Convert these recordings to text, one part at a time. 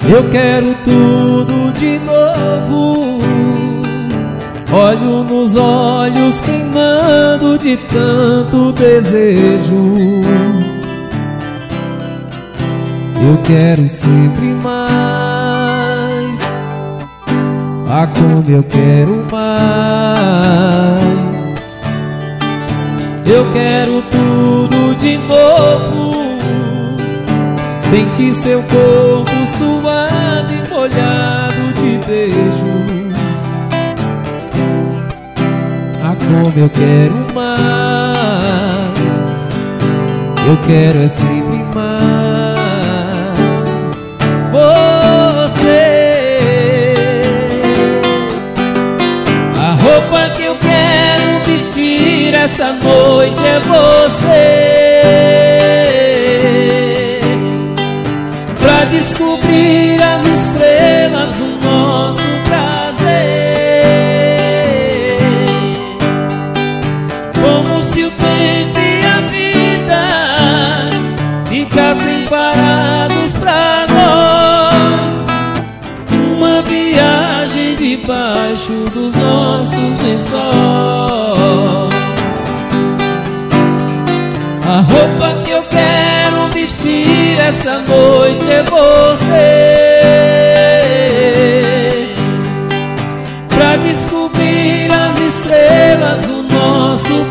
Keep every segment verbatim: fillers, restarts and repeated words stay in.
Eu quero tudo de novo. Olho nos olhos queimando de tanto desejo. Eu quero sempre mais. Ah, como eu quero mais. Eu quero tudo de novo. Sentir seu corpo suado e molhado de beijos. Ah, como eu quero mais. Eu quero é sempre mais você. A roupa que eu quero vestir essa noite é você. Pra descobrir as estrelas do nosso prazer. Como se o tempo e a vida ficassem parados pra nós. Uma viagem debaixo dos nossos lençóis. A roupa que eu quero vestir essa noite é você. Pra descobrir as estrelas do nosso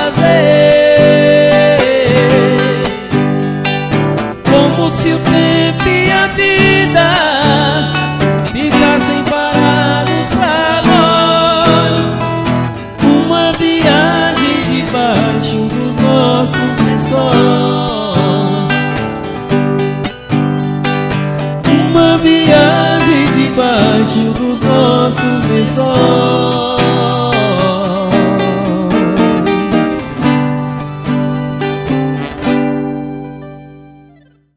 prazer. Como se o tempo e a vida ficassem parados pra nós. Uma viagem debaixo dos nossos lençóis. Uma viagem debaixo dos nossos lençóis.